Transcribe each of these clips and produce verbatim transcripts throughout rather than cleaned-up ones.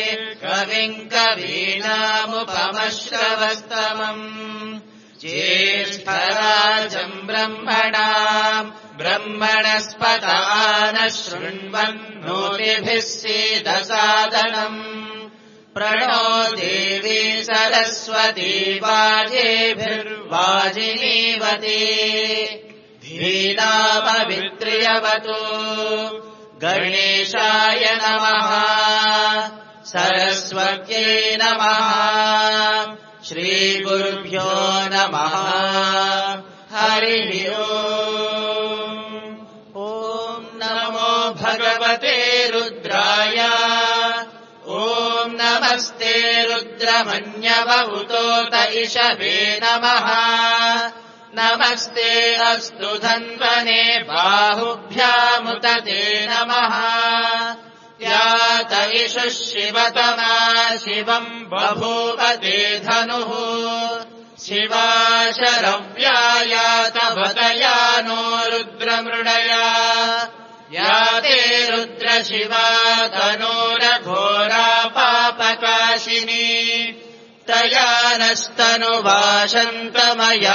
कविम् कवीनामुपमश्रवस्तमम् ज्येष्ठराजम् ब्रह्मणाम् ब्रह्मणस्पत नः शृण्वन्नोतिभिः सीदसादनम् प्रणो देवी सरस्वती वाजेभिर्वाजिनीवती धीनामवित्र्यवतु गणेशाय नमः सरस्वत्यै नमः श्रीगुरुभ्यो नमः हरिः ओम् ॐ नमो भगवते रुद्राय ॐ नमस्ते रुद्रमन्यवहुतोत इषवे नमः नमस्ते अस्तु धन्वने बाहुभ्यामुत ते नमः यात इषुः शिवतमा शिवम् बभूव ते धनुः शिवा शरव्यायात भतयानो रुद्रमृडया याते रुद्रशिवा तनोरघोरा पापकाशिनी तया नस्तनुवाशन्तमया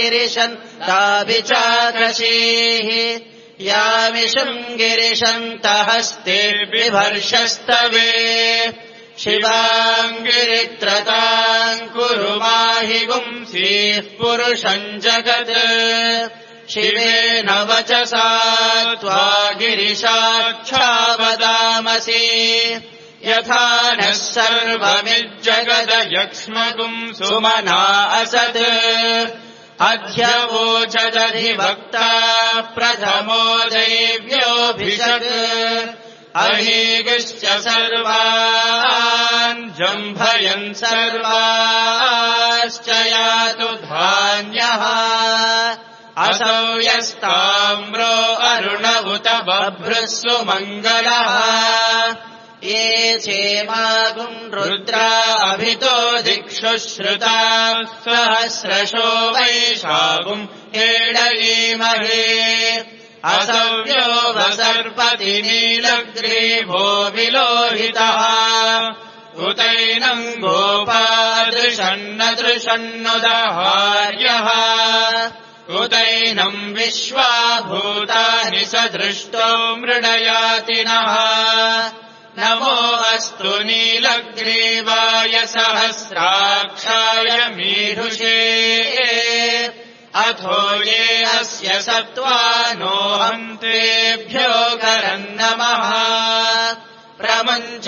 गिरिशन्ताभिचाकशीः यामिषुम् गिरिशन्तहस्ते बिभर्षस्तवे शिवाम् गिरित्रताम् कुरु माहि गुंसीः पुरुषम् जगत् शिवेन वचसा त्वा गिरिशाक्षा वदामसि यथा नः सर्वमिज्जगदयक्ष्मगुम् सुमना असत् अध्यवोचदधिवक्ता प्रथमो दैव्योऽभिषक् अहीगिश्च सर्वान् जम्भयन् सर्वाश्च यातु धान्यः असौ यस्ताम्रो अरुण उत बभ्रुः सुमङ्गलः ये चेमागुम् रुद्रा अभितो दिक्षु श्रुता सहस्रशो वैशागुम् हेडयीमहे असव्यो वसर्पति नीलग्रीभो विलोहितः उतैनम् गोपादृशन्न दृशन्नुदहार्यः उतैनम् विश्वा भूतानि स दृष्टो मृडयातिनः नमो अस्तु नीलग्रीवाय सहस्राक्षाय मीढुषे अथो ये अस्य सत्त्वानोऽहन्तेभ्यो करम् नमः प्रमुञ्च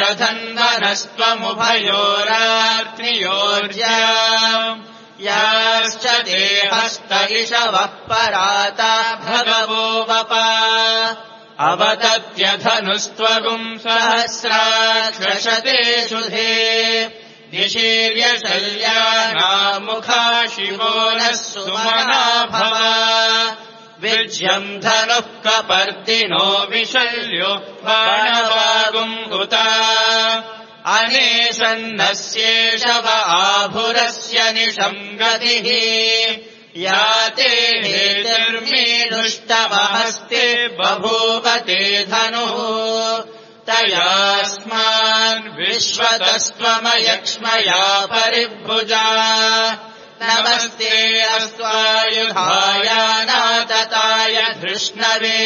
धन्वनस्त्वमुभयोरात्रियोर्जा याश्च देहस्त इषवः पराता भगवो वपा अवतत्यधनुस्त्वगुम् सहस्राक्षशतेषु धे निशीर्यशल्यानामुखा शिवो नः सुमना भव विज्यम् धनुः कपर्दिनो विशल्यो बाणवागुम् उता अनेशन्नस्येषव आभुरस्य निशम् गतिः याते हेतिर्मीढुष्टमहस्ते बभूव ते धनुः तयास्मान् विश्वतस्त्वमयक्ष्मया परिभुजा नमस्ते अस्त्वायुधाय नातताय धृष्णवे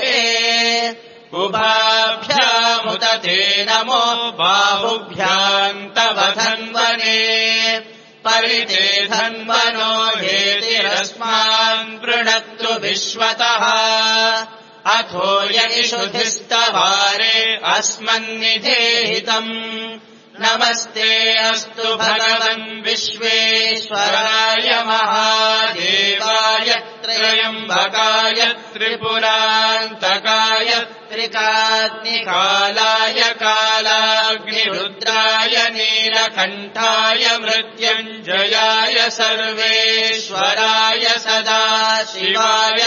उभाभ्यामुत ते नमो बाहुभ्याम् तव धन्वने परिते धन्वनो हेतिरस्मान् वृणक्तु विश्वतः अथो यिषुधिस्तवारे अस्मन्निधेहितम् नमस्ते अस्तु भगवन् विश्वेश्वराय महादेवाय त्रयम्बकाय त्रिपुरान्तकाय त्रिकाग्निकालाय कालाग्निरुद्राय नीलकण्ठाय मृत्युञ्जयाय सर्वेश्वराय सदाशिवाय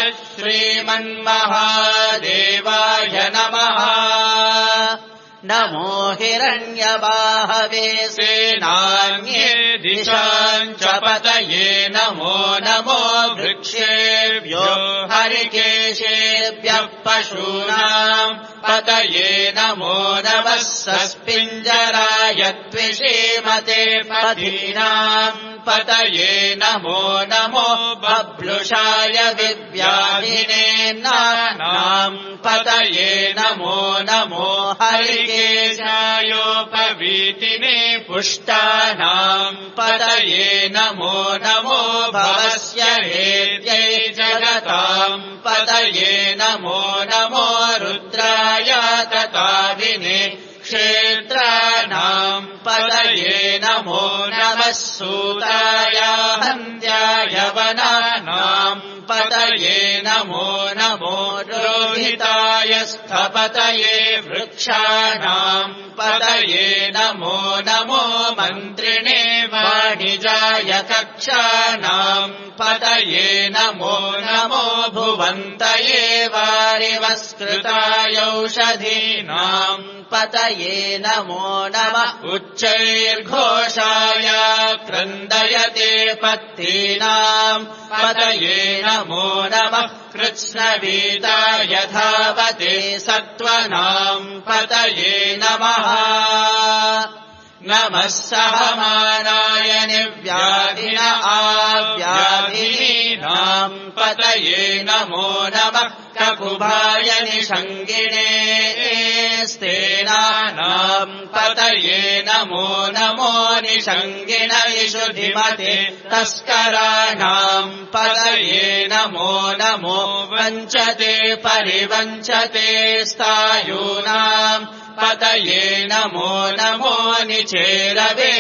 श्रीमन्महादेवाय नमः नमो हिरण्यबाहवे सेनान्ये दिशाम् च पतये नमो नमो वृक्षेभ्यो हरिकेशेभ्यः पशूनाम् पतये नमो नमः सस्पिञ्जराय त्विषीमते पथीनाम् पतये नमो नमो बभ्लुषाय विव्याधिने नानाम् पतये नमो नमो हरिकेशायोपवीतिने पुष्टानाम् पतये नमो नमो भवस्य हेत्यै जगताम् पतये नमो नमो रुद्राय ततादिने क्षेत्राणाम् पतये नमो नमः सूताय हन्त्याय वनानाम् पतये नमो नमो रोहिताय स्थपतये वृक्षाणाम् पतये नमो नमो मन्त्रिणे वाणिजाय कक्षाणाम् पतये नमो नमो भुवन्तये वारिवस्कृतायौषधीनाम् पतये नमो नमः उच्चैर्घोषाय क्रन्दयते पत्तीनाम् पतये नमो नमः कृत्स्नवीताय धावते सत्त्वनाम् पतये नमः नमः सहमानाय निव्याधिन आव्याधिनीनाम् पतये नमो नमः ककुभाय निषङ्गिणे स्तेनानाम् पतये नमो नमो निषङ्गिण इषुधिमते तस्कराणाम् पतये नमो नमो वञ्चते परिवञ्चते स्थायूनाम् पतये नमो नमो निचेरवे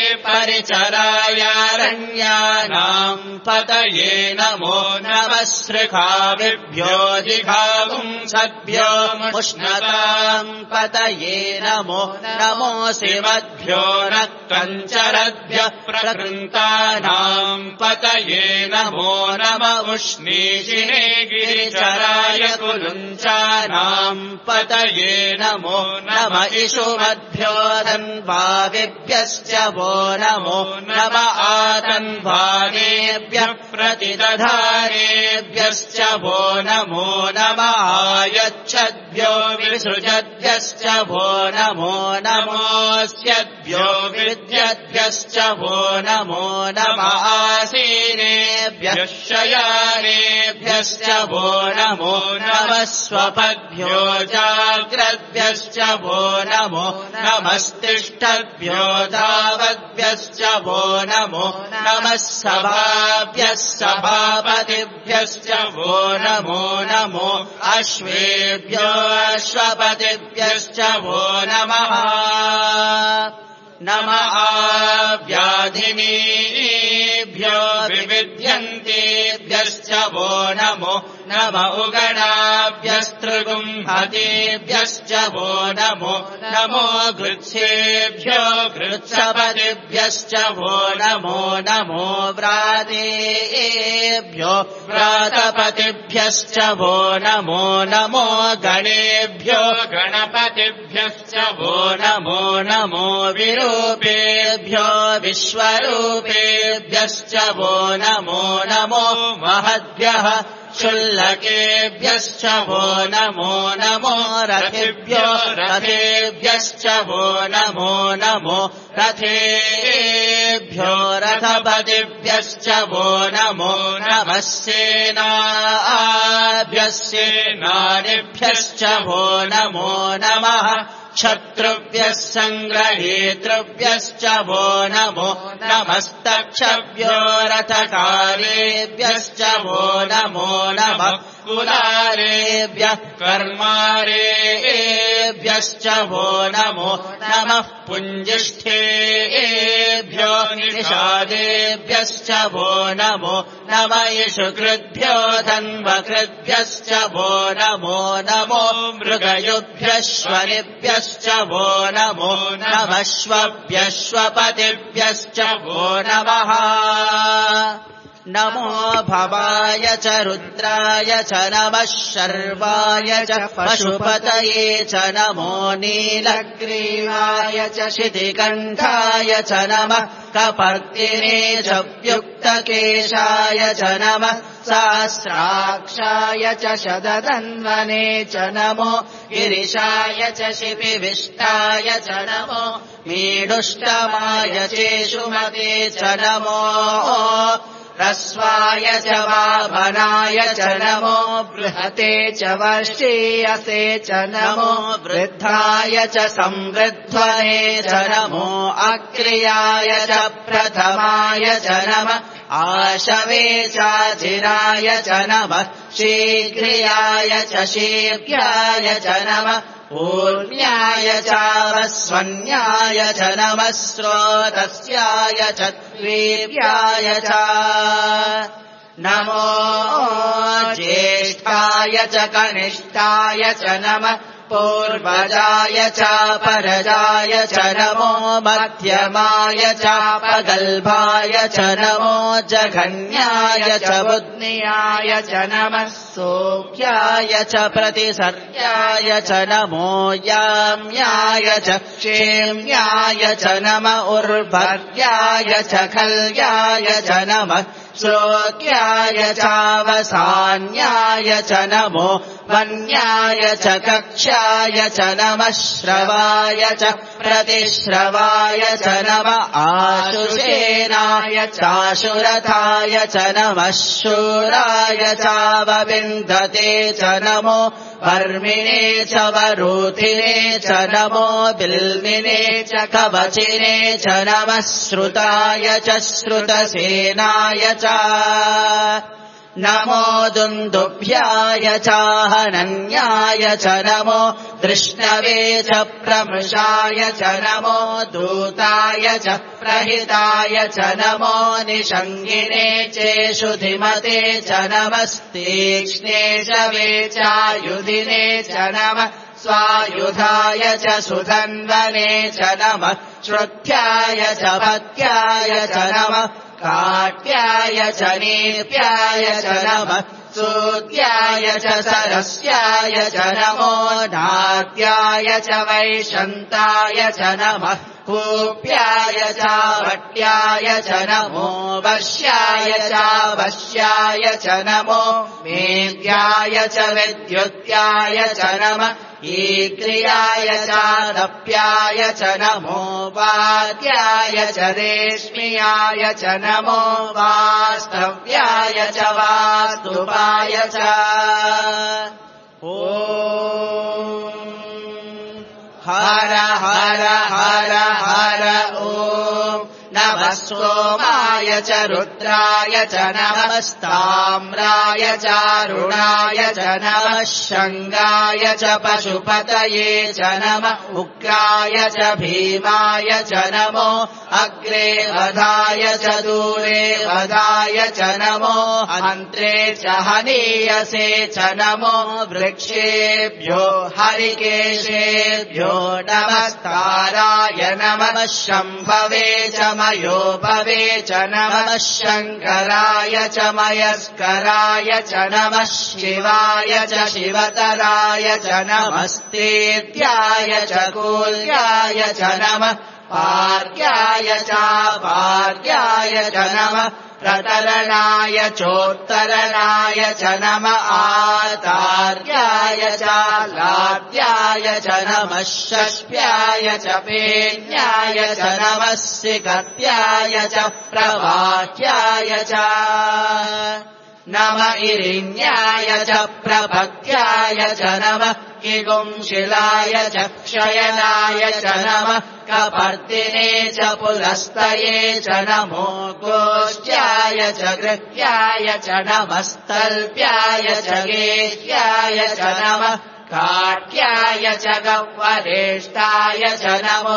परिचरायारण्यानाम् पतये नमो नमः सृखाविभ्यो जिघागुंसद्भ्यो मुष्णताम् पतये नमो नमोऽसि मद्भ्यो न कञ्चरद्भ्यः प्रकृन्तानाम् पतये नमो नम उष्णीषिणे गिरिचराय कुलुञ्चानाम् पतये नमो नम इषुमद्भ्यो धन्वादिभ्यश्च वो नमो नम आतन्वानेभ्यः प्रतिदधानेभ्यश्च वो नमो नम आयच्छद्भ्यो विसृजद्भ्यश्च वो नमो नमोऽस्यद्भ्यो विद्यद्भ्यश्च वो नमो नम आसीनेभ्यः शयानेभ्यश्च वो नमो नमः स्वपद्भ्यो जाग्रद्भ्यश्च वो नमो नमस्तिष्ठद्भ्यो धावद्भ्यश्च वो नमो नमः सभाभ्यः सभापतिभ्यश्च वो नमो नमो अश्वेभ्यो अश्वपतिभ्यश्च वो नमः नम आव्याधिनीभ्यो विविध्यन्तेभ्यश्च वो नमो नम उगणाभ्यस्त्रिगुंहतेभ्यश्च वो नमो नमो गृत्सेभ्यो गृत्सपतिभ्यश्च वो नमो नमो व्रातेभ्यो व्रातपतिभ्यश्च वो नमो नमो गणेभ्यो गणपतिभ्यश्च वो नमो नमो विरूपेभ्यो विश्वरूपेभ्यश्च वो नमो नमो महद्भ्यः क्षुल्लकेभ्यश्च वो नमो नमो रथेभ्यो रथेभ्यश्च वो नमो नमो रथेभ्यो रथपतिभ्यश्च वो नमो नमः सेनाभ्यः सेनानिभ्यश्च वो नमो नमः क्षत्रुभ्यः सङ्ग्रहेतृभ्यश्च वो नमो नमस्तक्षभ्यो रथकारेभ्यश्च वो नमो नमः कुलारेभ्यः कर्मारेभ्यश्च वो नमो नमः पुञ्जिष्ठेभ्यो निषादेभ्यश्च वो नमो नम इषुकृद्भ्यो धन्वकृद्भ्यश्च वो नमो नमो मृगयुभ्यश्वनिभ्यश्च वो नमो नमः श्वभ्यश्वपतिभ्यश्च वो नमः नमो भवाय च रुद्राय च नमः शर्वाय च पशुपतये च नमो नीलग्रीवाय च शितिकण्ठाय च नमः कपर्दिने च व्युक्तकेशाय च नमः सहस्राक्षाय च शतधन्वने च नमो गिरिशाय च शिपिविष्टाय च नमो मीडुष्टमाय चेषुमते च नमो रस्वाय च वामनाय च नमो बृहते च वर्षीयसे च नमो वृद्धाय च संवृध्वने च नमो अक्रियाय च प्रथमाय च नमः आशवे चाजिराय च नमः शीघ्रियाय च शीघ्राय च नमः ऊर्ण्याय चावस्वन्याय च नमः स्रोतस्याय च वीर्याय च नमो ज्येष्ठाय च कनिष्ठाय च नमः पूर्वजाय चापरजाय च नमो मध्यमाय चापगल्भाय च नमो जघन्याय च बुद्ध्याय च नमः सोऽख्याय च प्रतिसर्याय च नमो याम्याय च क्षेम्याय च नम उर्भर्याय च खल्याय च नमः श्रोत्याय चावसान्याय च नमो वन्याय च कक्ष्याय च नमः श्रवाय च प्रतिश्रवाय च नमः आशुषेनाय चाशुरथाय च नमः शूराय चावविन्दते च नमो वर्मिणे च वरूथिने च नमो बिल्मिने च कवचिने च नमः श्रुताय च श्रुतसेनाय च नमो दुन्दुभ्याय चाहनन्याय च नमो दृष्णवे च प्रमृषाय च नमो दूताय च प्रहिताय च नमो निषङ्गिने चेषुधिमते च नमस्तीक्ष्णे च वेचायुधिने च नमः स्वायुधाय च सुधन्वने च नमः श्रुत्याय च पत्याय च नमः काट्याय च नीप्याय च नमः सूत्याय च सरस्याय च नमो नाट्याय च वैशन्ताय च नमः कूप्याय च भट्याय च नमो वश्याय च वश्याय च नमो मेद्याय च विद्युत्याय च नमः ईक्रियाय च दप्याय च नमो वाद्याय च रेश्मियाय च नमो वास्तव्याय च वास्तुपाय च ॐ हर हर हर हर ॐ नमः सोमाय च रुद्राय च नमस्ताम्राय चारुणाय च नमः शङ्गाय च पशुपतये च नमः उग्राय च भीमाय च नमो अग्रे वधाय च दूरे वधाय च नमो अन्त्रे च हनीयसे च नमो वृक्षेभ्यो हरिकेशेभ्यो नमस्ताराय नमः शम्भवे च मयोभवे च नमः शङ्कराय च मयस्कराय च नमः शिवाय च शिवतराय च नमस्तेत्याय च कूल्याय च नमः पार्याय च पार्याय च नमः प्रतरणाय चोत्तरणाय च नमः आतार्याय च लाद्याय च नमः षष्ठ्याय च पेन्याय च नमः सिकत्याय च प्रवाह्याय च नम इरिण्याय च प्रपत्याय च नमः किगुंशिलाय च क्षयनाय च नमः कपर्दिने च पुलस्तये च नमो गोष्ट्याय च गृह्याय च नमस्तल्प्याय च गेह्याय च नमः काट्याय च गह्वरेष्ठाय च नमो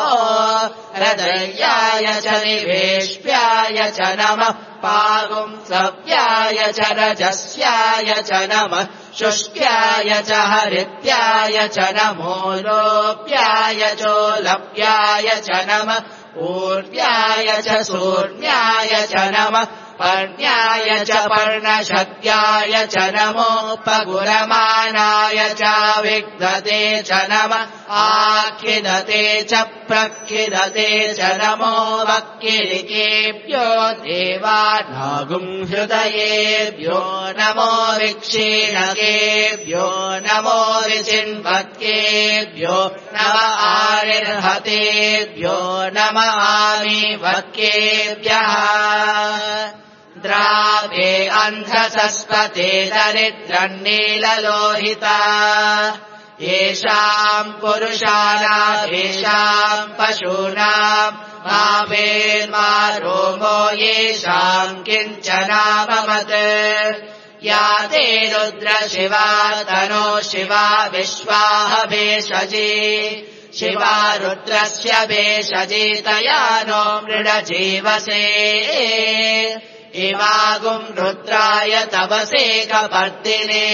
हृदयाय च निवेश्याय च नमः पागुंसव्याय च रजस्याय च नमः शुष्क्याय च हरित्याय च नमो लोप्याय चोलप्याय च नमः ऊर्व्याय च सूर्ण्याय च नमः पर्ण्याय च पर्णशक्त्याय च नमोपगुरमानाय च विघ्नते च नमः आखिदते च प्रखिदते च नमो वक्किलिकेभ्यो देवानागुं हृदयेभ्यो नमो विक्षीणकेभ्यो नमो विचिन्वक्केभ्यो नम आरिर्हतेभ्यो नम आमिवक्केभ्यः द्रावे अन्धसस्पते दरिद्रन्नीललोहिता येषाम् पुरुषाणाम् येषाम् पशूनाम् मा वेन्मा रोमो येषाम् किञ्चनाममत् या ते रुद्रशिवा तनो शिवा विश्वाह भेषजी शिवा रुद्रस्य भेषजीतया नो मृडजीवसे इमागुम् रुद्राय तवसेकपर्दिने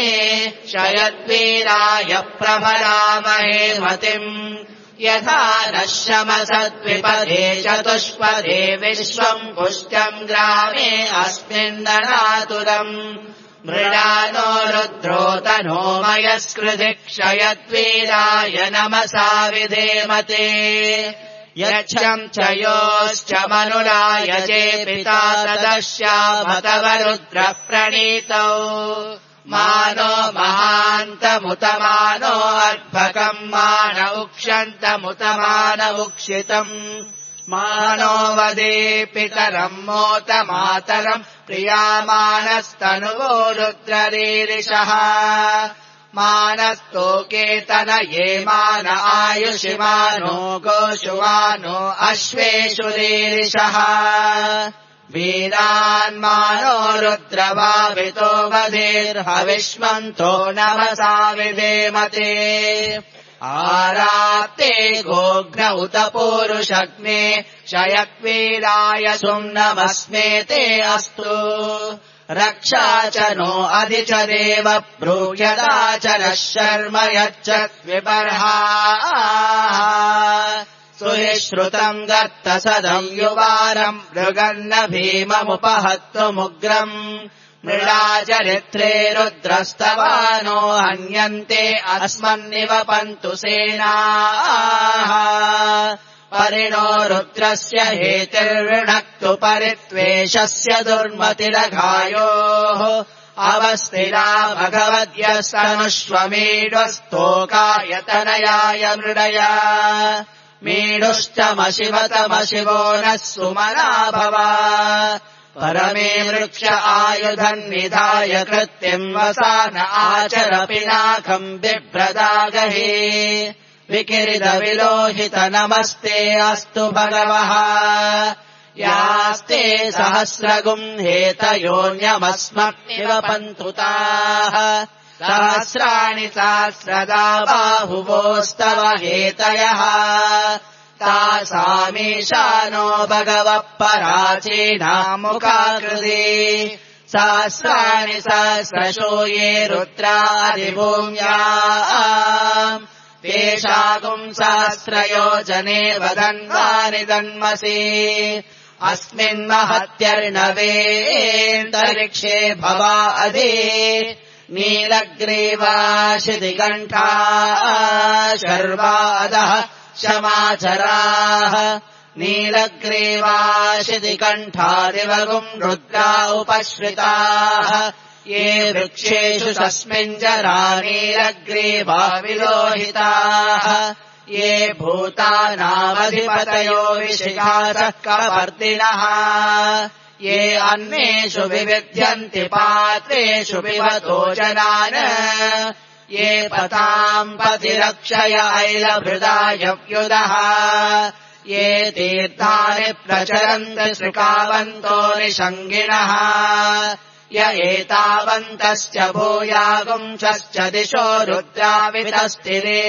शयद्वीराय प्रभरामहे मतिम् यथा नः शमसद्विपदे चतुष्पदे विश्वम् पुष्टम् ग्रामे अस्मिन्ननातुरम् मृडानो रुद्रोतनो मयस्कृधि क्षयद्वीराय नमसा विधेमते यच्छम् च योश्च मनुराय चे पिता तदश्यामतव रुद्रः प्रणीतौ मानो महान्तमुतमानो अर्भकम् मान उक्षन्तमुतमान उक्षितम् मानो वदे पितरम् मोत मातरम् प्रियामानस्तनुवो रुद्ररीरिषः मानस्तोकेतन ये मान आयुषिमानो गोषुवानो अश्वेषु रीरिषः वीरान्मानो रुद्रभावितो वधेर्हविष्मन्तो नमसा विधेमते आराप्ते गोघ्न उत पूरुषग्ने शयक्वीराय सुम्नमस्मे ते अस्तु रक्षा च नो अधि च देव ब्रूयदा च नः शर्म यच्च विबर्हाः सुहिश्रुतम् दत्तसदम् युवानम् मृगन्न भीममुपहत्तुमुग्रम् मृडाचरित्रे रुद्रस्तवानो हन्यन्ते अस्मन्निवपन्तु सेनाः परिणो रुद्रस्य हेतिर्विणक्तु परित्वेषस्य दुर्मतिरघायोः अवस्थिरा भगवद्यस्तनुष्वमीढस्तोकायतनयाय मृडया मीढुश्चमशिवतमशिवो नः सुमना भवा परमे वृक्ष आयुधन्निधाय कृत्तिम् वसान आचर पिनाकम् बिभ्रदागहे विकिरिदविलोहित नमस्ते अस्तु भगवः यास्ते सहस्रगुम् हेतयोऽन्यमस्मन्निव पन्तुताः सहस्राणि सहस्रदा बाहुवोस्तव हेतयः तासामीशानो भगवः पराचीनामुखाकृति सहस्राणि सहस्रशो ये रुद्रादिभूम्याम् तेषागुम् सहस्रयोजने वदन्वानि दन्मसि अस्मिन्महत्यर्णवेऽन्तरिक्षे भवा अधि नीलग्रीवाशितिकण्ठा शर्वा अधः क्षमाचराः नीलग्रीवाशितिकण्ठादिवगुम् रुद्रा उपश्रिताः ये वृक्षेषु तस्मिञ्जरा नीलग्रीवा विलोहिताः ये भूतानामधिपतयो विशिखासः कपर्दिनः ये अन्नेषु विविध्यन्ति पात्रेषु पिबतो जनान् ये पताम् पतिरक्षय ऐलभृदायव्युदः ये तीर्थानि प्रचरन्ति श्रुकावन्तो निषङ्गिणः य एतावन्तश्च भूयागुंश्च दिशो रुद्रावितस्तिरे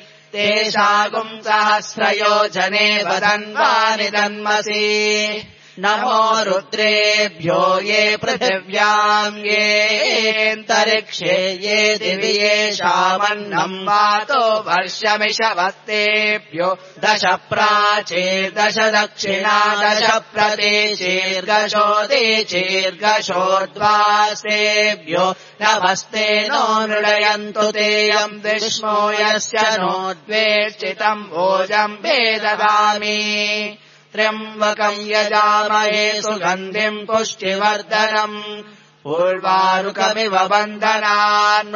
तेषागुम् सहस्रयोजने वदन्वानि दन्मसि नमो रुद्रेभ्यो ये पृथिव्याम् येऽन्तरिक्षे ये दिवि येषामन्नम् वातो वर्षमिषवस्तेभ्यो दश प्राचीर्दश दक्षिणा दश प्रतीचीर्गशो दीचीर्गशोर्ध्वासेभ्यो नमस्ते नो नृणयन्तु तेयम् विष्णो यस्य नो द्वेष्टितम् भोजम् वेददामि त्र्यम्बकम् यजामहे सुगन्धिम् पुष्टिवर्धनम् पूर्वारुकमिव बन्धनान्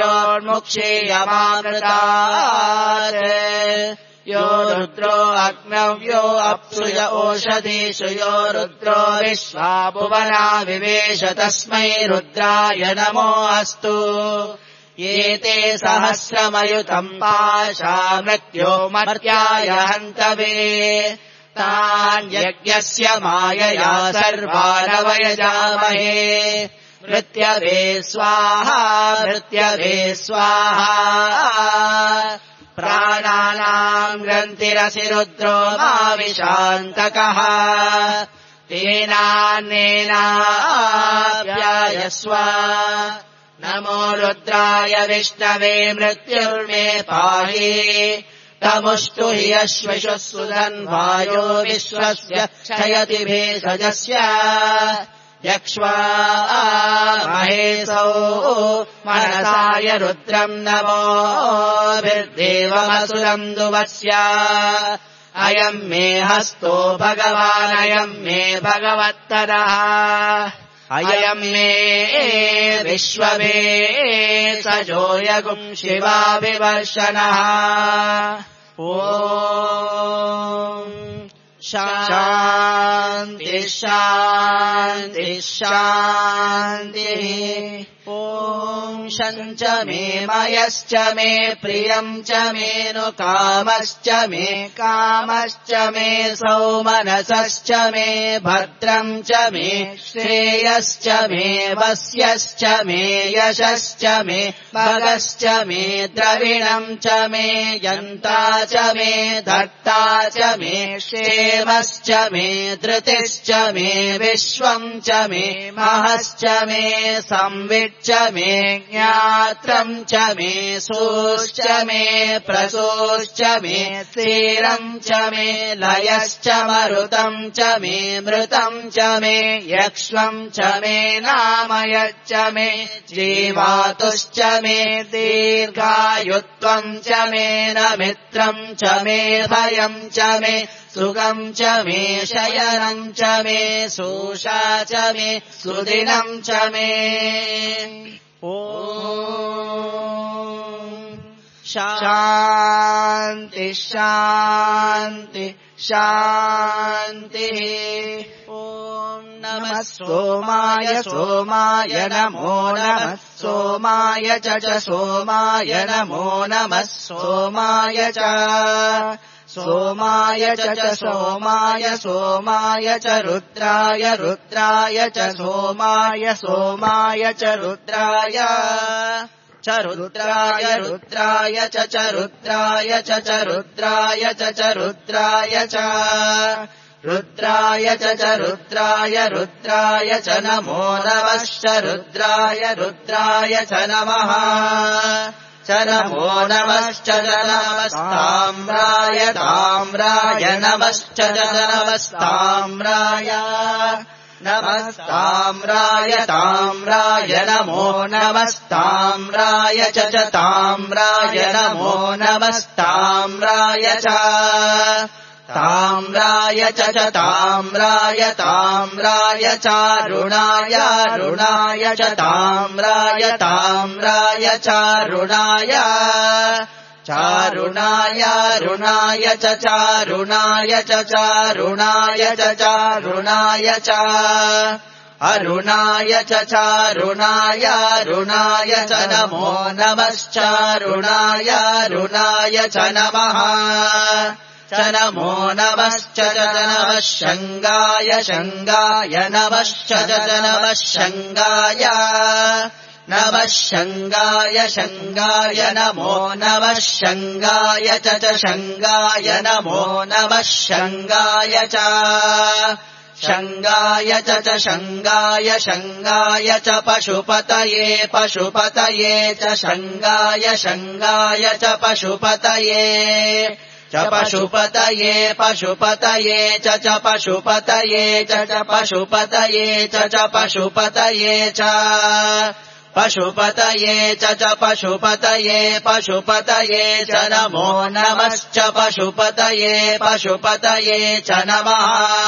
मृत्योर्मुक्षीयमामृतात् यो रुद्रो अग्नव्यो अप्सुय ओषधीषु यो रुद्रो विश्वा भुवना विवेश तस्मै रुद्राय नमो अस्तु एते सहस्रमयुतम् पाशा मृत्यो मर्त्याय हन्तवे तान् यज्ञस्य मायया सर्वानवयजामहे मृत्यवे स्वाहा मृत्यवे स्वाहा प्राणानाम् ग्रन्थिरसि रुद्रो माविशान्तकः तेनान्नेनाप्यायस्व नमो रुद्राय विष्णवे मृत्युर्मे पाहि तमुष्टु हि अश्विषुः सुधन्वायो विश्वस्य क्षयति भेषजस्य यक्ष्वा महेशौ मनसाय रुद्रम् नमोभिर्देवमसुरम् दुवस्य अयम् मे हस्तो भगवानयम् मे भगवत्तरः अयम् मे विश्ववे सजो यगुम् शिवाभिवर्षणः ॐ शान्ति शान्ति शान्तिः ॐ शञ्च मे मयश्च मे प्रियम् च मे नु कामश्च मे कामश्च मे सौमनसश्च मे भद्रम् च मे श्रेयश्च मे वस्यश्च मे यशश्च मे भगश्च मे द्रविणम् च मे यन्ता च मे धर्ता च मे क्षेमश्च मे धृतिश्च मे विश्वम् च मे महश्च मे संवित् च मे ज्ञात्रम् च मे सूश्च मे प्रसूश्च मे स्थिरम् च मे लयश्च मरुतम् च मे मृतम् च मे यक्ष्वम् च मे नामयच्च मे जीवातुश्च मे दीर्घायुत्वम् च मे न मित्रम् च मे भयम् च मे सुगम् च मे शयनम् च मे सूषा च मे सुदिनम् च मे ॐ शान्ति शान्ति शान्तिः ॐ नमः सोमाय सोमाय नमो नमः सोमाय च च सोमाय नमो नमः सोमाय च सोमाय च च सोमाय सोमाय च रुद्राय रुद्राय च सोमाय सोमाय च रुद्राय च रुद्राय रुद्राय च च रुद्राय च च रुद्राय च च रुद्राय च रुद्राय च च रुद्राय रुद्राय च नमो नमश्च रुद्राय रुद्राय च नमः च नमो नमश्च नमस्ताम्राय ताम्राय नमश्च नमस्ताम्राय नमस्ताम्राय ताम्राय नमो नमस्ताम्राय च च ताम्राय नमो नमस्ताम्राय च ताम्राय च च ताम्राय ताम्राय चारुणाय रुणाय च ताम्राय ताम्राय चारुणाय चारुणाय रुणाय च चारुणाय च चारुणाय च चारुणाय च अरुणाय च चारुणाय रुणाय च नमो नमश्चारुणाय रुणाय च नमः च नमो नमश्च नमः शङ्गाय शङ्गाय नमश्च नमः शङ्गाय नमः शङ्गाय शङ्गाय नमो नमः शङ्गाय च च शङ्गाय नमो नमः शङ्गाय च शङ्गाय च च शङ्गाय शङ्गाय च पशुपतये पशुपतये च शङ्गाय शङ्गाय च पशुपतये च पशुपतये पशुपतये च च पशुपतये च च पशुपतये च च पशुपतये च पशुपतये च च पशुपतये पशुपतये च नमो नमश्च पशुपतये पशुपतये च नमः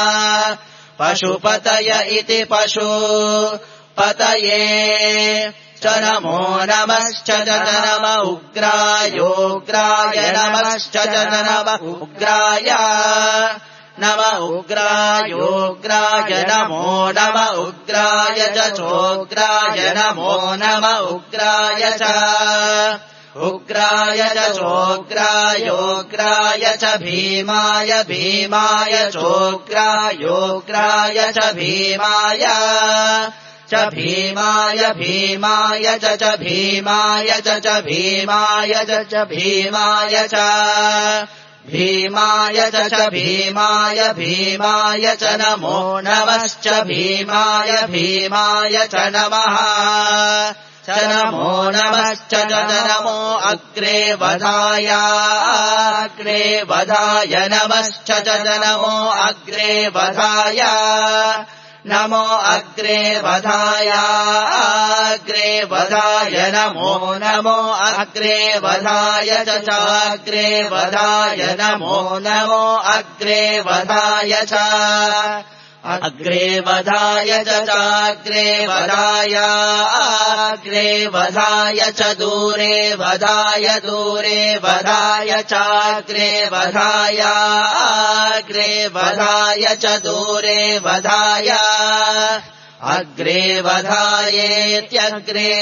पशुपतय इति पशुपतये च नमो नमश्च च नम उग्रायोग्राय नमश्च च नम उग्राय नम उग्रायोग्राय नमो नम उग्राय च चोग्राय नमो नम उग्राय च उग्राय च चोग्रायोग्राय च भीमाय भीमाय चोग्रायोग्राय च भीमाय च भीमाय भीमाय च च भीमाय च च भीमाय च च भीमाय च भीमाय च च भीमाय भीमाय च नमो नमश्च भीमाय भीमाय च नमः च नमो नमश्च च नमो अग्रे वधाय अग्रे वधाय नमश्च च नमो अग्रे वधाय नमो अग्रे वधाय अग्रे वधाय नमो नमो अग्रे वधाय च चाग्रे वधाय नमो नमो अग्रे वधाय च अग्रे वधाय च चाग्रे वधाय अग्रे वधाय च दूरे वधाय दूरे वधाय चाग्रे वधाय अग्रे वधाय च दूरे वधाय अग्रे वधायेत्यग्रे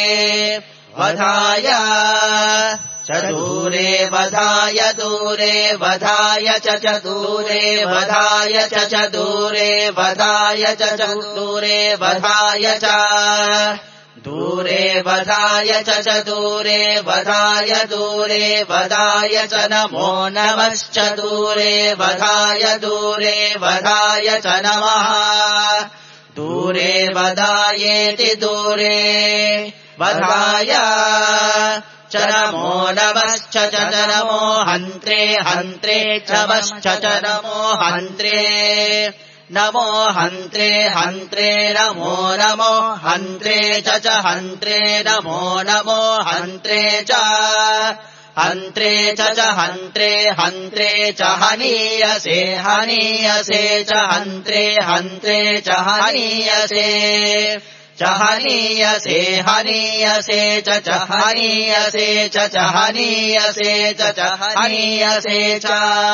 वधाय च दूरे वधाय दूरे वधाय च च दूरे वधाय च च दूरे वधाय च च दूरे वधाय च दूरे वधाय च च दूरे वधाय दूरे वधाय च नमो नमश्च दूरे वधाय दूरे वधाय च नमः दूरे वधायेति दूरे वधाय च नमो नमश्च च नमो हन्त्रे हन्त्रे च वश्च च नमो हन्त्रे नमो हन्त्रे हन्त्रे नमो नमो हन्त्रे च च हन्त्रे नमो नमो हन्त्रे च हन्त्रे च च हन्त्रे हन्त्रे च हनीयसे हनीयसे च हन्त्रे हन्त्रे च हनीयसे च हनीयसे हनीयसे च च हनीयसे च च हनीयसे च च हनीयसे च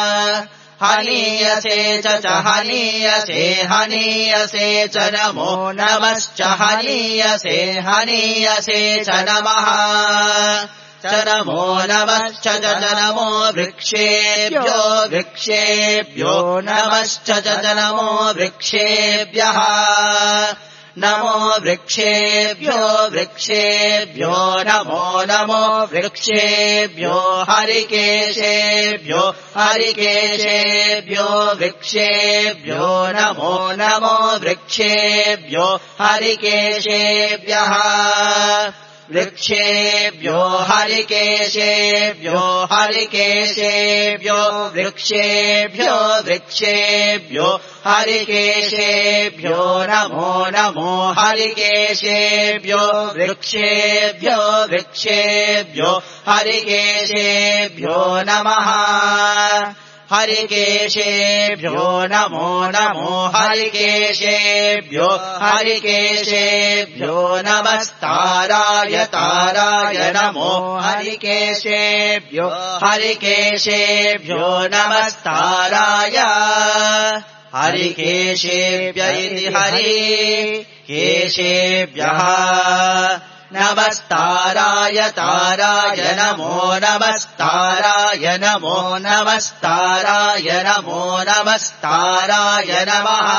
हनीयसे च च हनीयसे हनीयसे च नमो नमश्च हनीयसे हनीयसे च नमः च नमो नमश्च च नमो वृक्षेभ्यो वृक्षेभ्यो नमश्च च नमो वृक्षेभ्यः नमो वृक्षेभ्यो वृक्षेभ्यो नमो नमो वृक्षेभ्यो हरिकेशेभ्यो हरिकेशेभ्यो वृक्षेभ्यो नमो नमो वृक्षेभ्यो हरिकेशेभ्यः वृक्षेभ्यो हरिकेशेभ्यो हरिकेशेभ्यो वृक्षेभ्यो वृक्षेभ्यो हरिकेशेभ्यो नमो नमो हरिकेशेभ्यो वृक्षेभ्यो वृक्षेभ्यो हरिकेशेभ्यो नमः हरिकेशेभ्यो नमो नमो हरिकेशेभ्यो हरिकेशेभ्यो नमस्ताराय ताराय नमो हरिकेशेभ्यो हरिकेशेभ्यो नमस्ताराय हरिकेशेभ्य इति हरिकेशेभ्यः नमस्ताराय ताराय नमो नमस्ताराय नमो नमस्ताराय नमो नमस्ताराय नमः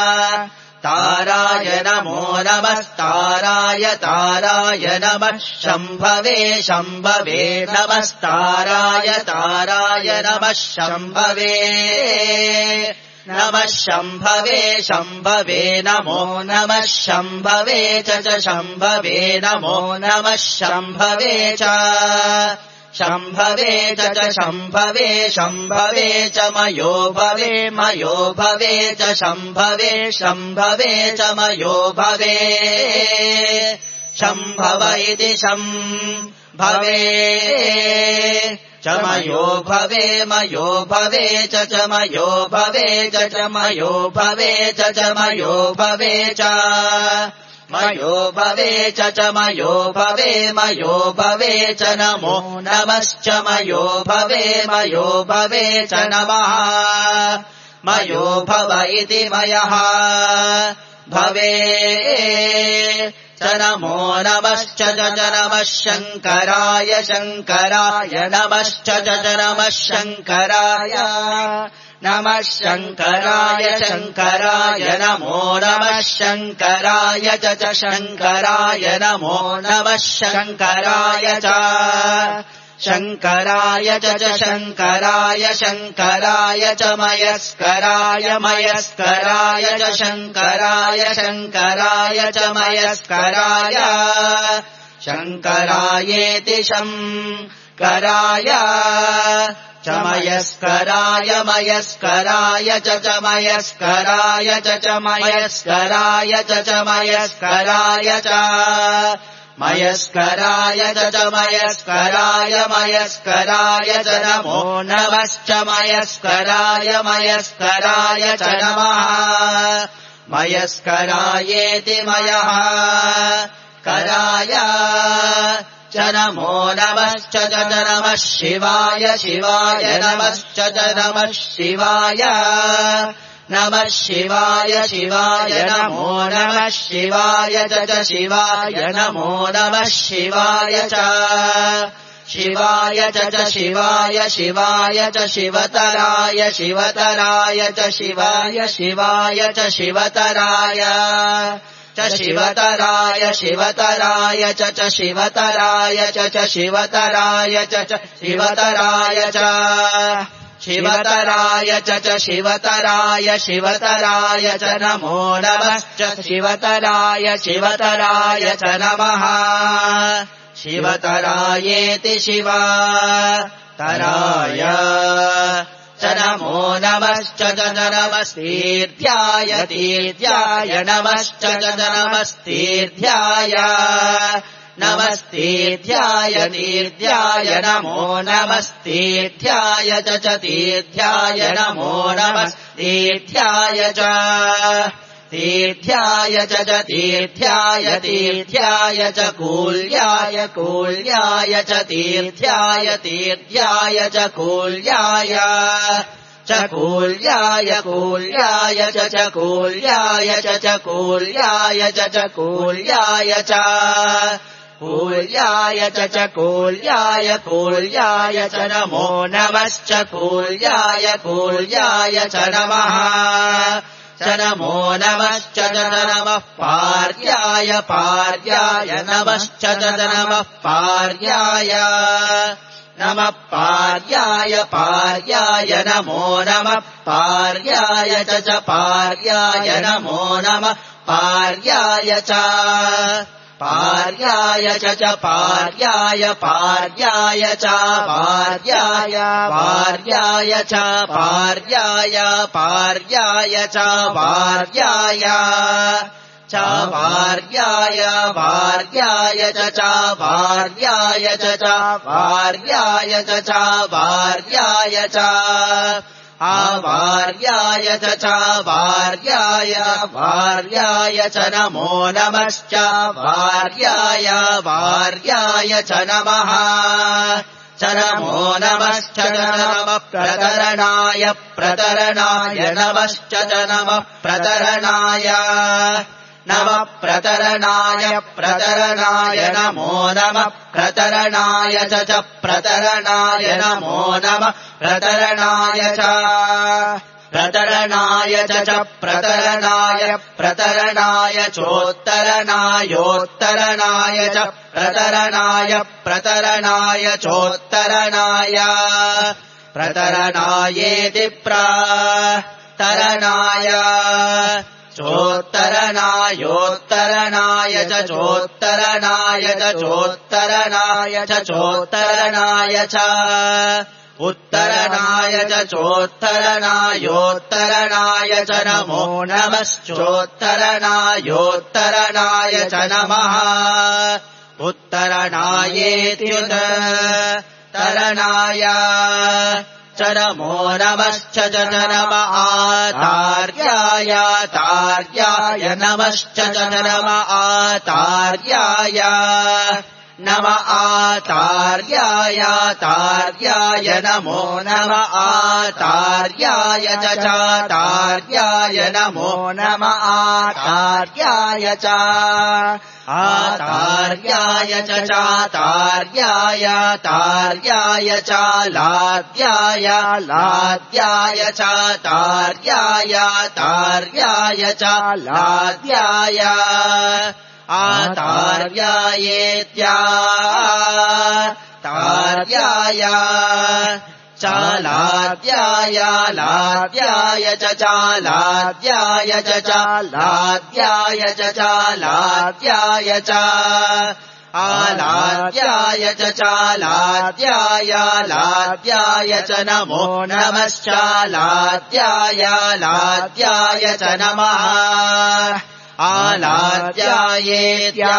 ताराय नमो नमस्ताराय ताराय नमः शम्भवे शम्भवे नमस्ताराय ताराय नमः शम्भवे नमः शम्भवे शम्भवे नमो नमः शम्भवे च च शम्भवे नमो नमः शम्भवे च शम्भवे च च शम्भवे शम्भवे च मयो भवे मयो भवे च शम्भवे शम्भवे च मयो भवे शम्भव इति शम्भवे च मयो भवे मयो भवे च च मयो भवे च च मयो भवे च च मयो भवे च मयो भवे च च मयो भवे मयो भवे च नमो नमश्च मयो भवे मयो भवे च नमः मयो भव इति मयः भवे च नमो नमश्च च नमः शङ्कराय शङ्कराय नमश्च च नमः शङ्कराय नमः शङ्कराय शङ्कराय नमो नमः शङ्कराय च च शङ्कराय नमो नमः शङ्कराय च शङ्कराय च च शङ्कराय शङ्कराय च मयस्कराय मयस्कराय च शङ्कराय शङ्कराय च मयस्कराय शङ्करायेति शङ्कराय च मयस्कराय मयस्कराय च च मयस्कराय च च मयस्कराय च च मयस्कराय च मयस्कराय च च मयस्कराय मयस्कराय च नमो नमश्च मयस्कराय मयस्कराय च नमः मयस्करायेति मयः कराय च नमो नमश्च च नमः शिवाय शिवाय नमश्च च नमः शिवाय नमः शिवाय शिवाय नमो नमः शिवाय च च शिवाय नमो नमः शिवाय च शिवाय च च शिवाय शिवाय च शिवतराय शिवतराय च शिवाय शिवाय च शिवतराय च शिवतराय शिवतराय च च शिवतराय च च शिवतराय च च शिवतराय च शिवतराय च च शिवतराय शिवतराय च नमो नमश्च शिवतराय शिवतराय च नमः शिवतरायेति शिवतराय च नमो नमश्च च नमस्तीर्थ्याय तीर्थ्याय नमश्च च नमस्तीर्थ्याय नमस्तीर्थ्याय तीर्थ्याय नमो नमस्तीर्थ्याय च च तीर्थ्याय नमो नमस्तीर्थ्याय च तीर्थ्याय च च तीर्थ्याय तीर्थ्याय च कूल्याय कूल्याय च तीर्थ्याय तीर्थ्याय च कूल्याय च कूल्याय कूल्याय च च कूल्याय च च कूल्याय च च कूल्याय च कूल्याय च च कूल्याय कूल्याय च नमो नमश्च कूल्याय कूल्याय च नमः च नमो नमश्च च नमः पार्याय पार्याय नमश्च च नमः पार्याय नमः पार्याय पार्याय नमो नमः पार्याय च च पार्याय नमो नमः पार्याय च पार्याय च च पार्याय पार्याय च पार्याय पार्याय च पार्याय पार्याय च पार्याय च पार्याय पार्याय च च पार्याय च च पार्याय च च पार्याय च आवार्याय च च वार्याय वार्याय च नमो नमश्च वार्याय वार्याय च नमः च नमो नमश्च नमः प्रतरणाय प्रतरणाय नमश्च नमः प्रतरणाय नमः प्रतरणाय प्रतरणाय नमो नमः प्रतरणाय च च प्रतरणाय नमो नमः प्रतरणाय च प्रतरणाय च च प्रतरणाय प्रतरणाय चोत्तरणायोत्तरणाय च प्रतरणाय प्रतरणाय चोत्तरणाय प्रतरणायेति प्रा तरणाय चोत्तरणायोत्तरणाय च चोत्तरणाय च चोत्तरणाय च चोत्तरणाय च उत्तरणाय च चोत्तरणायोत्तरणाय च नमो नमश्चोत्तरणायोत्तरणाय च नमः उत्तरणायेत्युत तरणाय च नमो नमश्च च नम आतार्याय तार्याय नमश्च च नम आतार्याय नम आतार्याय तार्याय नमो नम आतार्याय च चातार्याय नमो नम आतार्याय च आतार्याय च चातार्याय तार्याय च लाद्याय लाद्याय च तार्याय तार्याय च लाद्याय आतार्यायेत्या तार्याय चालाद्याय लाद्याय च चालाद्याय च चालाद्याय च चालाद्याय च आलाद्याय च चालाद्याय लाद्याय च नमो नमश्चालाद्याय लाद्याय च नमः आलाद्यायेत्या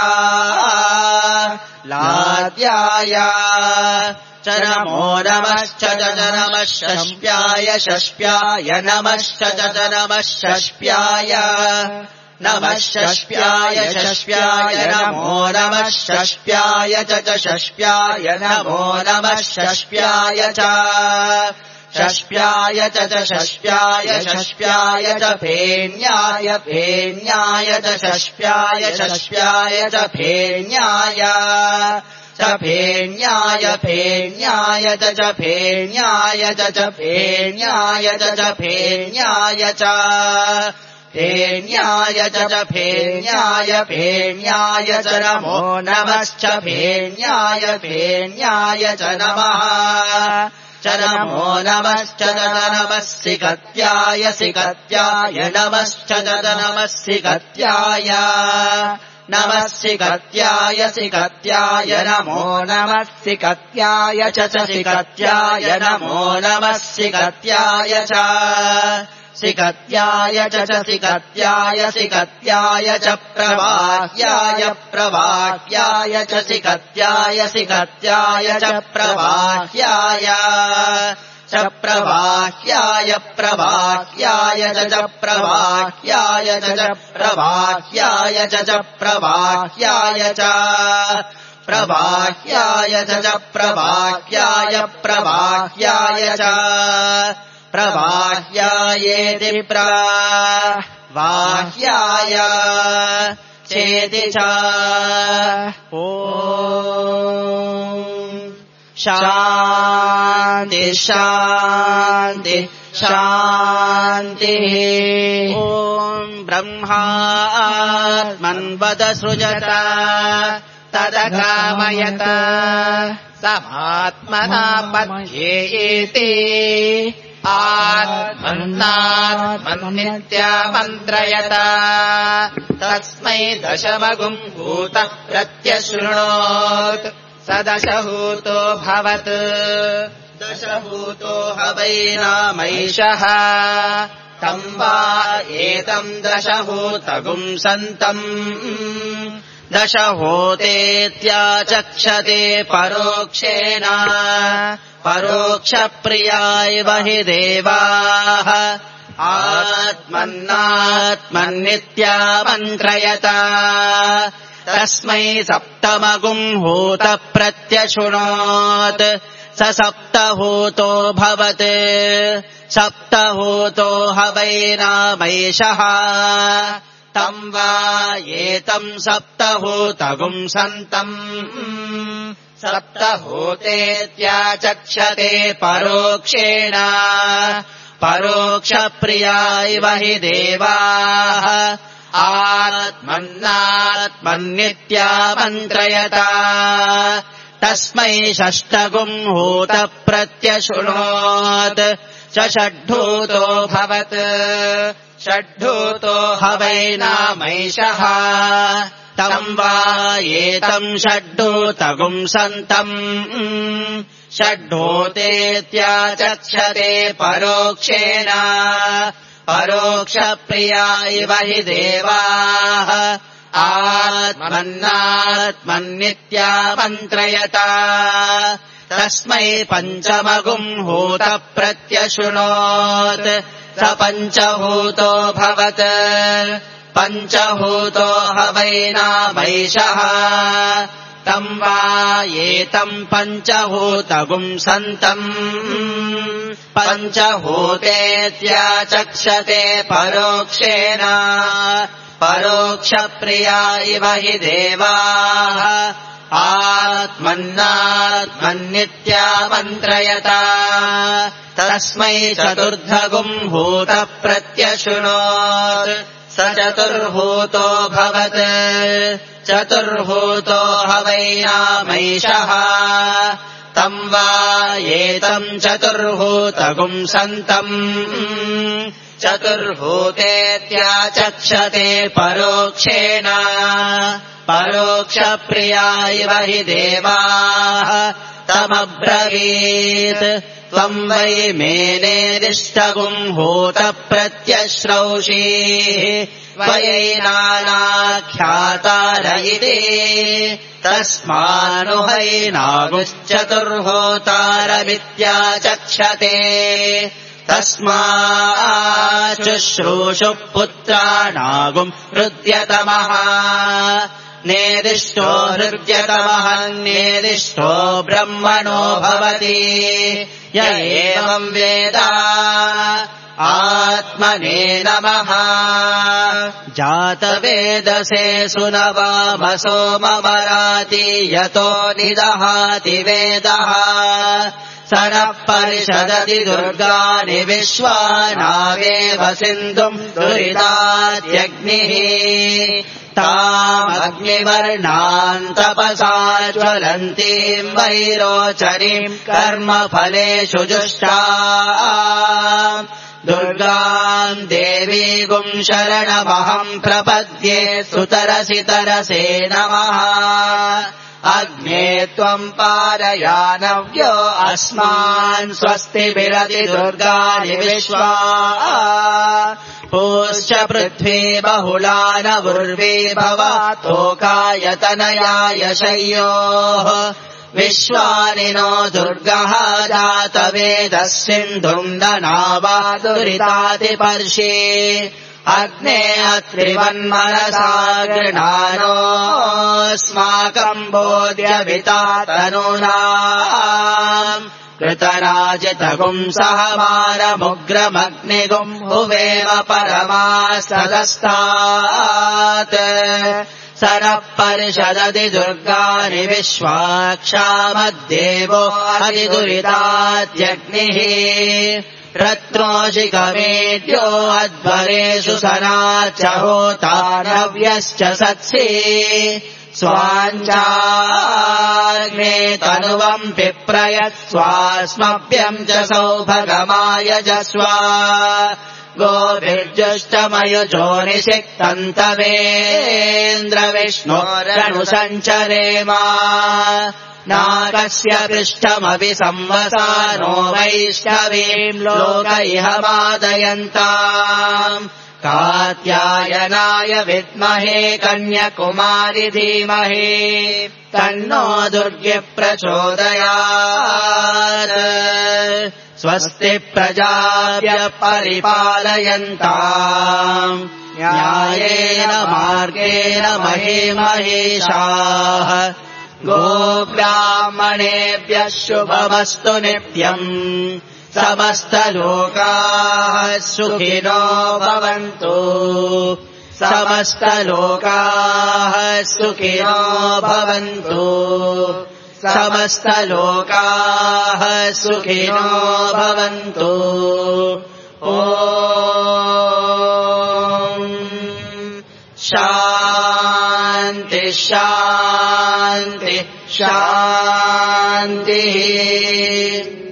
लाद्याय च नमो नमश्च च नमः षष्प्याय षष्प्याय नमश्च च नमः षष्प्याय नमः षष्प्याय षष्प्याय नमो नमः षष्प्याय च षष्प्याय नमो नमः षष्प्याय च षष्प्याय च षष्प्याय षष्प्याय च फेन्याय फेन्याय च षष्प्याय षष्प्याय च फेन्याय च फेन्याय फेन्याय च फेन्याय च फेन्याय च फेन्याय च फेन्याय च फेन्याय फेन्याय च नमो नमश्च फेन्याय फेन्याय च नमः च नमो नमश्च नमः सिकत्याय सिकत्याय नमश्च नमः सिकत्याय नमः सिकत्याय सिकत्याय नमो नमः सिकत्याय च सिकत्याय नमो नमः सिकत्याय च सिकत्याय च सिकत्याय सिकत्याय च प्रवाह्याय प्रवाह्याय च सिकत्याय सिकत्याय च प्रवाह्याय च प्रवाह्याय प्रवाह्याय च प्रवाह्याय च प्रवाह्याय च प्रवाह्याय च प्रवाह्याय च प्रवाह्याय प्रवाह्याय च प्रवाह्यायेति प्रवाह्याय चेति च ॐ शान्ति शान्ति शान्तिः ॐ ब्रह्मात्मन्वदसृजत तदकामयत समात्मना पद्येति आत्मन्नात्मन्नित्यामन्त्रयत तस्मै दशमगुम् भूतः प्रत्यशृणोत् स दशभूतो भवत् दशभूतो ह वै नामैषः तम् वा एतम् दशभूतगुम् सन्तम् दशभूतेत्याचक्षते परोक्षेण परोक्षप्रिया इव हि देवाः आत्मन्नात्मन्नित्यामन्त्रयत तस्मै सप्तमगुम् भूतः प्रत्यशृणोत् स सप्तभूतो भवत् सप्तभूतो ह वै नामैषः तम् वा एतम् सप्तभूतगुम् सन्तम् सप्तभूतेत्याचक्षते परोक्षेण परोक्षप्रिया इव हि देवाः आत्मन्नात्मन्नित्यामन्त्रयत तस्मै षष्ठगुम् भूतः प्रत्यशृणोत् च षड्भूतो भवत् षड्भूतो हवैनामैषः तम् वा एतम् षड्भूतगुम् सन्तम् षड्भूतेत्याचक्षते परोक्षेण परोक्षप्रिया इव हि देवाः आत्मन्नात्मन्नित्यामन्त्रयता तस्मै पञ्चमगुम् हूतप्रत्यशृणोत् स पञ्चभूतो भवत् पञ्चभूतो हवैनामैषः तम् वा एतम् पञ्चभूतगुम् सन्तम् पञ्चभूतेत्याचक्षते परोक्षेण परोक्षप्रिया इव हि देवाः आत्मन्नात्मन्नित्यामन्त्रयता तस्मै चतुर्धगुम् भूतप्रत्यशृणोत् स चतुर्भूतो भवत् चतुर्भूतो हवैनामैषः तम् वा एतम् चतुर्भूतगुम् सन्तम् चतुर्भूतेत्याचक्षते परोक्षेण परोक्षप्रिया इव हि देवाः तमब्रवीत् त्वम् वै मेनेदिष्टगुम् भूतप्रत्यश्रौषि त्वयैनानाख्यातार इति तस्मानुहैनागुश्चतुर्होतारमित्याचक्षते तस्माच्छुश्रूषुः पुत्राणागुम् हृद्यतमः नेदिष्टो हृद्यतमः नेदिष्टो ब्रह्मणो भवति य एवम् वेद आत्मने नमः जातवेदसे सुनवामसो ममराति यतो निदहाति वेदः स नः परिषदति दुर्गाणि विश्वानावेव सिन्धुम् दुरिताद्यग्निः तामग्निवर्णाम् तपसा ज्वलन्तीम् वैरोचरीम् कर्मफलेषु जुष्टाम् दुर्गाम् देवीगुम् शरणमहम् प्रपद्ये सुतरसि तरसे नमः अग्ने त्वम् पारयानव्यो अस्मान् स्वस्ति विरति दुर्गाणि विश्वा पूश्च पृथ्वी बहुलानवुर्वी भवातोकायतनयाय शय्योः विश्वानि नो दुर्गः जातवेदः सिन्धुम् दनावा दुरितातिपर्षि अग्ने अत्रिवन्मनसा गृणानोऽस्माकम् बोध्यविता तनूनाम् कृतराजितगुम् सहमानमुग्रमग्निगुम् हुवेम परमास्तदस्तात् स नः परिषदति दुर्गाणि विश्वाक्षामद्देवो हरिदुरिताद्यग्निः रत्नोषिकमेद्यो अध्वरेषु सनाच्च होतारव्यश्च सत्सि स्वाञ्चाग्ने तनुवम् पिप्रयत् स्वास्मभ्यम् च सौभगमायजस्वा गोभिर्जुष्टमयुजोनिषिक्तम् तवेन्द्रविष्णोरनुसञ्चरेम नागस्य पृष्ठमपि संवसानो वैष्णवीम् लोक इह मादयन्ताम् कात्यायनाय विद्महे कन्याकुमारि धीमहि तन्नो दुर्गे प्रचोदयात् स्वस्ति प्रजाभ्य परिपालयन्ताम् न्यायेन मार्गेण महे महेशाः गोब्राह्मणेभ्यः शुभमस्तु नित्यम् समस्तलोकाः सुखिनो भवन्तु समस्तलोकाः सुखिनो भवन्तु समस्तलोकाः सुखिनो भवन्तु ॐ शान्ति शान्ति शान्तिः